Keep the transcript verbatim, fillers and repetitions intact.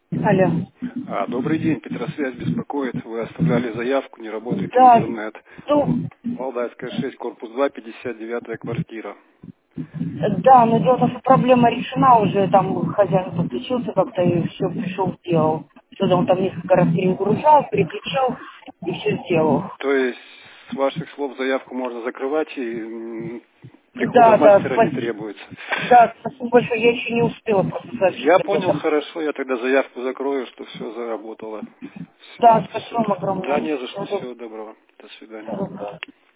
Алло. А, добрый день, Петросвязь беспокоит. Вы оставляли заявку, не работает Да, интернет. ну, Валдайская шесть, корпус два, пятьдесят девятая квартира. да, но дело в том, что проблема решена уже, там хозяин подключился как-то и все пришел, сделал. Что-то он там несколько раз перегружал, переключал и все сделал. То есть, с ваших слов, заявку можно закрывать и м, прихода Да, да, мастера не спасибо. требуется. Да, спасибо большое, я еще не успела просто сообщить Я об понял, этом. хорошо, я тогда заявку закрою, что все заработало. Все, Да, все. спасибо вам Да, огромное. не за что, Всего всего доброго. До свидания. доброго.